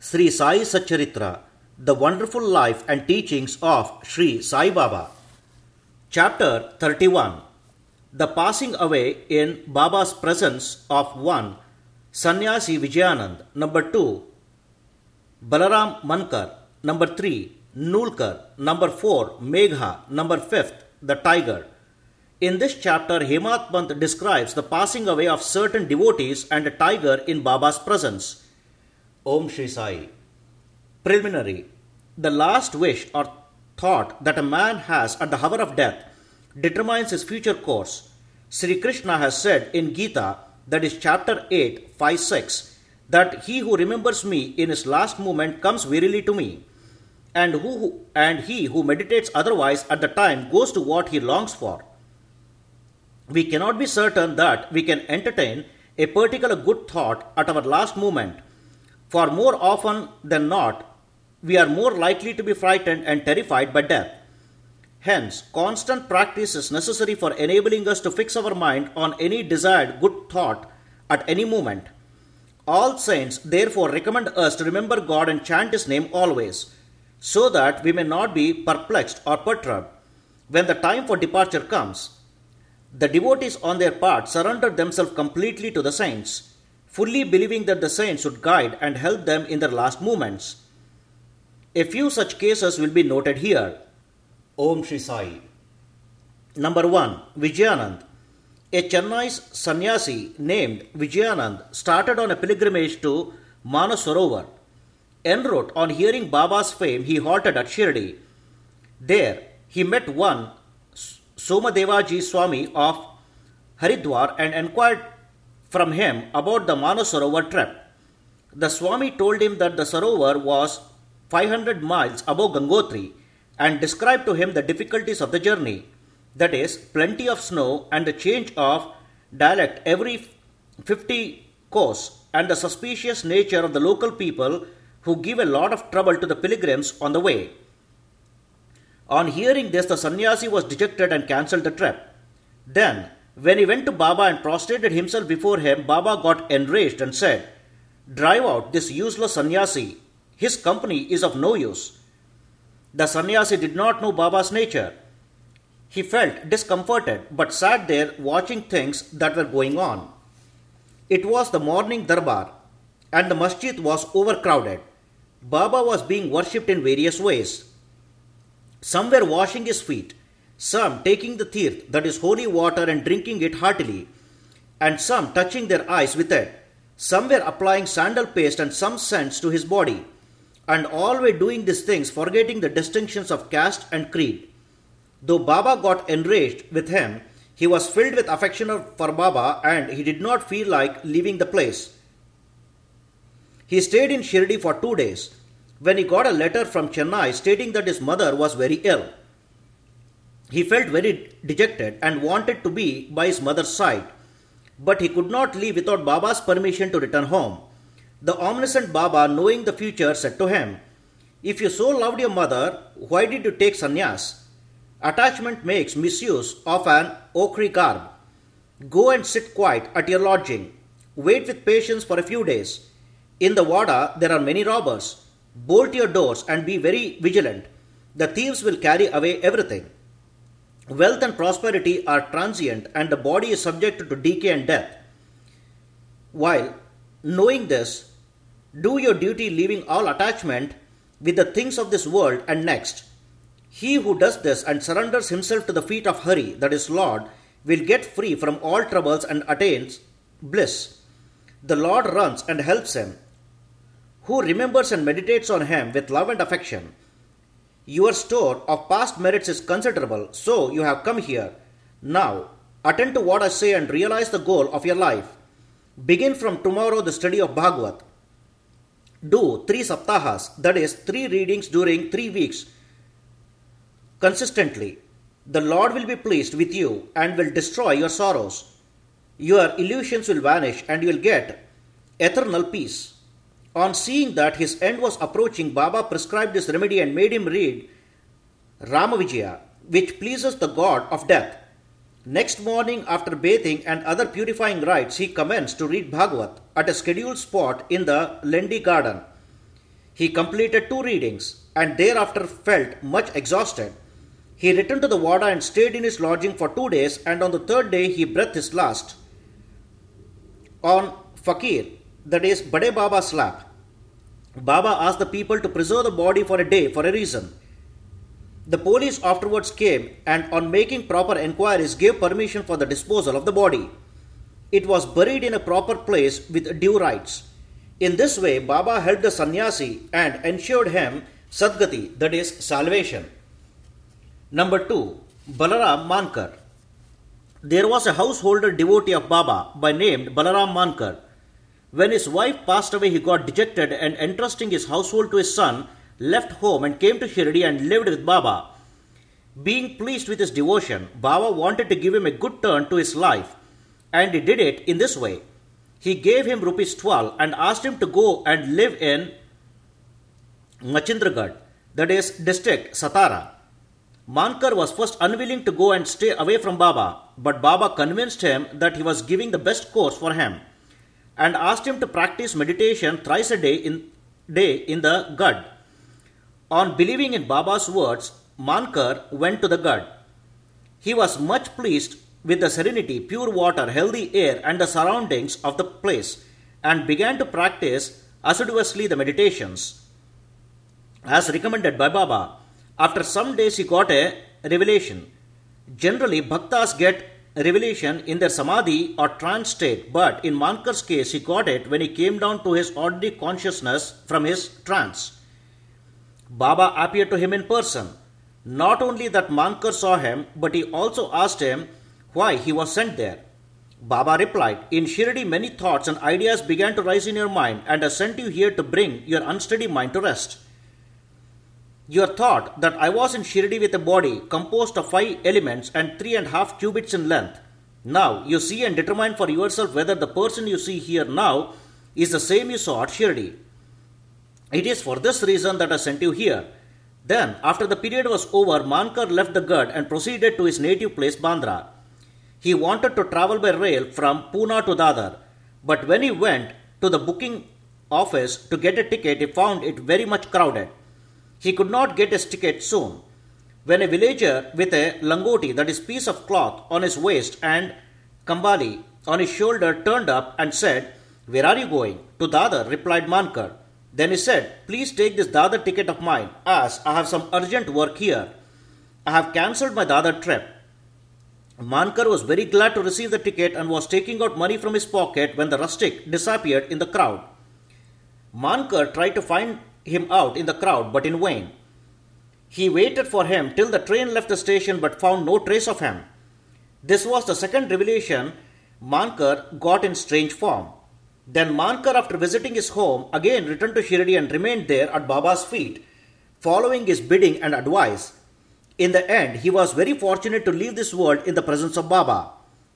Sri Sai Satcharitra, The Wonderful Life and Teachings of Sri Sai Baba. Chapter 31, The Passing Away in Baba's Presence of 1. Sannyasi Vijayanand. Number 2. Balaram Mankar. Number 3. Nulkar. Number 4. Megha. Number 5. The Tiger. In this chapter, Hemat Pant describes the passing away of certain devotees and a tiger in Baba's presence. Om Shri Sai. Preliminary. The last wish or thought that a man has at the hour of death determines his future course. Sri Krishna has said in Gita, that is chapter 8, 5-6, that he who remembers me in his last moment comes verily to me, and he who meditates otherwise at the time goes to what he longs for. We cannot be certain that we can entertain a particular good thought at our last moment, for more often than not, we are more likely to be frightened and terrified by death. Hence, constant practice is necessary for enabling us to fix our mind on any desired good thought at any moment. All saints therefore recommend us to remember God and chant His name always, so that we may not be perplexed or perturbed when the time for departure comes. The devotees on their part surrender themselves completely to the saints, fully believing that the saints should guide and help them in their last moments. A few such cases will be noted here. Om Shri Sai. Number 1. Vijayanand. A Chennai sannyasi named Vijayanand started on a pilgrimage to Manasarovar. En route, on hearing Baba's fame, he halted at Shirdi. There, he met one Somadevaji Swami of Haridwar and inquired from him about the Manasarovar trip. The Swami told him that the Sarovar was 500 miles above Gangotri and described to him the difficulties of the journey, that is, plenty of snow and the change of dialect every 50 kos, and the suspicious nature of the local people who give a lot of trouble to the pilgrims on the way. On hearing this, the sannyasi was dejected and cancelled the trip. Then, when he went to Baba and prostrated himself before him, Baba got enraged and said, "Drive out this useless sannyasi. His company is of no use." The sannyasi did not know Baba's nature. He felt discomforted but sat there watching things that were going on. It was the morning darbar and the masjid was overcrowded. Baba was being worshipped in various ways. Some were washing his feet, some taking the tirth, that is holy water, and drinking it heartily, and some touching their eyes with it. Some were applying sandal paste and some scents to his body, and all were doing these things forgetting the distinctions of caste and creed. Though Baba got enraged with him, he was filled with affection for Baba and he did not feel like leaving the place. He stayed in Shirdi for 2 days, when he got a letter from Chennai stating that his mother was very ill. He felt very dejected and wanted to be by his mother's side, but he could not leave without Baba's permission to return home. The omniscient Baba, knowing the future, said to him, "If you so loved your mother, why did you take sannyas? Attachment makes misuse of an ochre garb. Go and sit quiet at your lodging. Wait with patience for a few days. In the Wada there are many robbers. Bolt your doors and be very vigilant. The thieves will carry away everything. Wealth and prosperity are transient and the body is subject to decay and death. While knowing this, do your duty leaving all attachment with the things of this world and next. He who does this and surrenders himself to the feet of Hari, that is Lord, will get free from all troubles and attains bliss. The Lord runs and helps him, who remembers and meditates on him with love and affection. Your store of past merits is considerable, so you have come here. Now, attend to what I say and realize the goal of your life. Begin from tomorrow the study of Bhagavad. Do 3 saptahas, that is 3 readings during 3 weeks, consistently. The Lord will be pleased with you and will destroy your sorrows. Your illusions will vanish and you will get eternal peace." On seeing that his end was approaching, Baba prescribed this remedy and made him read Ramavijaya, which pleases the god of death. Next morning, after bathing and other purifying rites, he commenced to read Bhagavat at a scheduled spot in the Lendi garden. He completed 2 readings and thereafter felt much exhausted. He returned to the Wada and stayed in his lodging for 2 days, and on the third day he breathed his last on Fakir, that is Bade Baba's lap. Baba asked the people to preserve the body for a day for a reason. The police afterwards came and, on making proper enquiries, gave permission for the disposal of the body. It was buried in a proper place with due rites. In this way, Baba helped the sannyasi and ensured him Sadgati, that is salvation. Number 2. Balaram Mankar. There was a householder devotee of Baba by name Balaram Mankar. When his wife passed away, he got dejected and, entrusting his household to his son, left home and came to Shirdi and lived with Baba. Being pleased with his devotion, Baba wanted to give him a good turn to his life, and he did it in this way. He gave him rupees 12 and asked him to go and live in Machindragarh, that is district Satara. Mankar was first unwilling to go and stay away from Baba, but Baba convinced him that he was giving the best course for him and asked him to practice meditation thrice a day in the Gad. On believing in Baba's words, Mankar went to the Gad. He was much pleased with the serenity, pure water, healthy air and the surroundings of the place, and began to practice assiduously the meditations as recommended by Baba. After some days he got a revelation. Generally, bhaktas get revelation in their samadhi or trance state, but in Mankar's case he got it when he came down to his ordinary consciousness from his trance. Baba appeared to him in person. Not only that Mankar saw him, but he also asked him why he was sent there. Baba replied, "In Shirdi many thoughts and ideas began to rise in your mind, and I sent you here to bring your unsteady mind to rest. You thought that I was in Shirdi with a body composed of 5 elements and 3.5 cubits in length. Now you see and determine for yourself whether the person you see here now is the same you saw at Shirdi. It is for this reason that I sent you here." Then, after the period was over, Mankar left the Gad and proceeded to his native place Bandra. He wanted to travel by rail from Pune to Dadar, but when he went to the booking office to get a ticket, he found it very much crowded. He could not get his ticket soon. When a villager with a langoti, that is piece of cloth, on his waist and kambali on his shoulder turned up and said, "Where are you going?" "To Dadar," replied Mankar. Then he said, "Please take this Dadar ticket of mine, as I have some urgent work here. I have cancelled my Dadar trip." Mankar was very glad to receive the ticket and was taking out money from his pocket when the rustic disappeared in the crowd. Mankar tried to find him out in the crowd, but in vain. He waited for him till the train left the station but found no trace of him. This was the second revelation Mankar got in strange form. Then Mankar, after visiting his home, again returned to Shirdi and remained there at Baba's feet, following his bidding and advice. In the end, he was very fortunate to leave this world in the presence of Baba.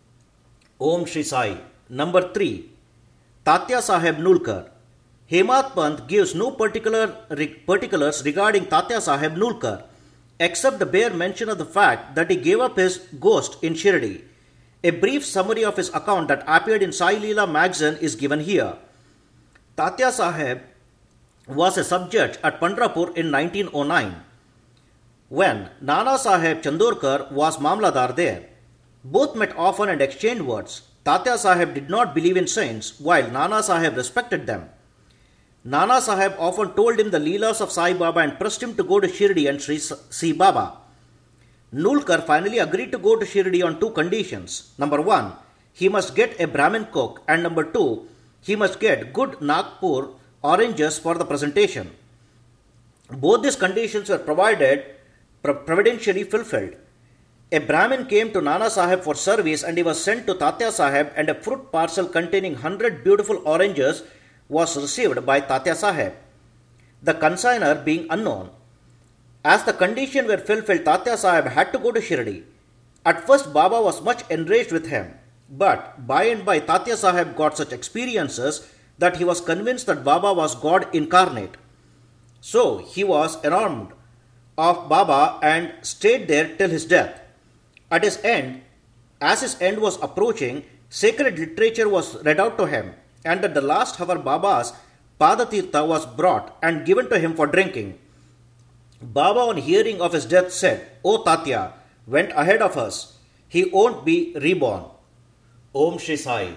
Om Shri Sai. Number 3. Tatya Saheb Nulkar. Hemat Pant gives no particulars regarding Tatya Saheb Nulkar, except the bare mention of the fact that he gave up his ghost in Shirdi. A brief summary of his account that appeared in Sai Leela magazine is given here. Tatya Saheb was a sub-judge at Pandharpur in 1909, when Nana Saheb Chandorkar was Mamladar there. Both met often and exchanged words. Tatya Saheb did not believe in saints, while Nana Saheb respected them. Nana Saheb often told him the Leelas of Sai Baba and pressed him to go to Shirdi and see Baba. Nulkar finally agreed to go to Shirdi on 2 conditions. Number 1, he must get a Brahmin cook, and number 2, he must get good Nagpur oranges for the presentation. Both these conditions were providentially fulfilled. A Brahmin came to Nana Saheb for service, and he was sent to Tatya Saheb, and a fruit parcel containing 100 beautiful oranges was received by Tatya Saheb, the consigner being unknown. As the conditions were fulfilled, Tatya Saheb had to go to Shirdi. At first, Baba was much enraged with him, but by and by Tatya Saheb got such experiences that he was convinced that Baba was God incarnate. So he was enamored of Baba and stayed there till his death. At his end, as his end was approaching, sacred literature was read out to him, and at the last hour Baba's Padatirtha was brought and given to him for drinking. Baba, on hearing of his death, said, "O Tatya went ahead of us. He won't be reborn." Om Shri Sai.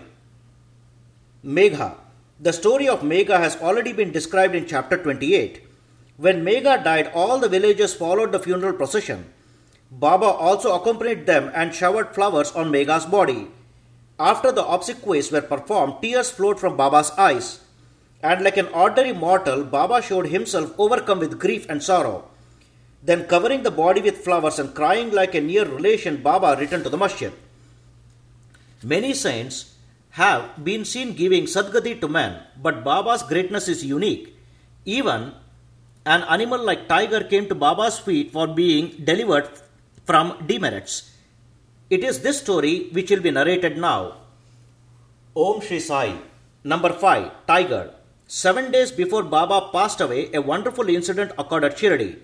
Megha. The story of Megha has already been described in chapter 28. When Megha died, all the villagers followed the funeral procession. Baba also accompanied them and showered flowers on Megha's body. After the obsequies were performed, tears flowed from Baba's eyes. And like an ordinary mortal, Baba showed himself overcome with grief and sorrow. Then, covering the body with flowers and crying like a near relation, Baba returned to the masjid. Many saints have been seen giving Sadgati to men, but Baba's greatness is unique. Even an animal like tiger came to Baba's feet for being delivered from demerits. It is this story which will be narrated now. Om Shri Sai. Number 5. Tiger. 7 days before Baba passed away, a wonderful incident occurred at Shirdi.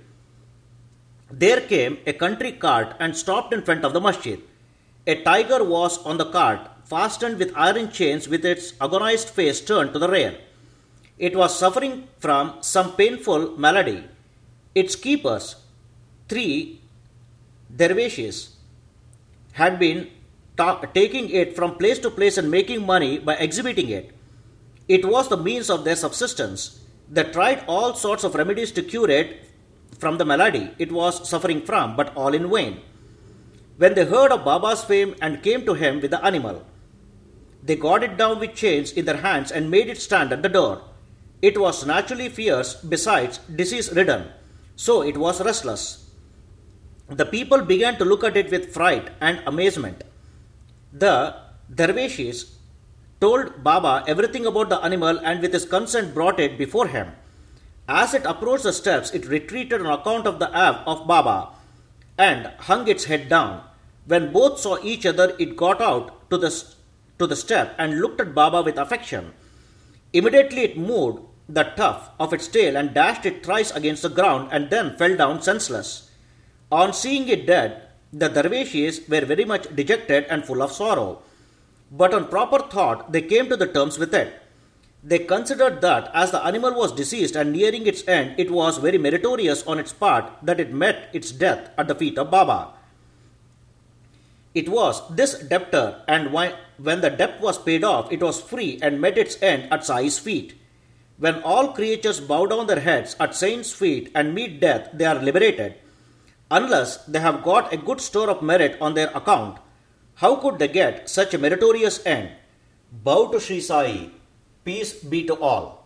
There came a country cart and stopped in front of the masjid. A tiger was on the cart, fastened with iron chains, with its agonized face turned to the rear. It was suffering from some painful malady. Its keepers, 3 dervishes, had been taking it from place to place and making money by exhibiting it. It was the means of their subsistence. They tried all sorts of remedies to cure it from the malady it was suffering from, but all in vain. When they heard of Baba's fame and came to him with the animal, they got it down with chains in their hands and made it stand at the door. It was naturally fierce, besides disease-ridden, so it was restless. The people began to look at it with fright and amazement. The dervishes told Baba everything about the animal and with his consent brought it before him. As it approached the steps, it retreated on account of the awe of Baba and hung its head down. When both saw each other, it got out to the step and looked at Baba with affection. Immediately it moved the tuft of its tail and dashed it thrice against the ground and then fell down senseless. On seeing it dead, the dervishes were very much dejected and full of sorrow. But on proper thought, they came to the terms with it. They considered that as the animal was deceased and nearing its end, it was very meritorious on its part that it met its death at the feet of Baba. It was this debtor, and when the debt was paid off, it was free and met its end at Sai's feet. When all creatures bow down their heads at saints' feet and meet death, they are liberated. Unless they have got a good store of merit on their account, how could they get such a meritorious end? Bow to Sri Sai. Peace be to all.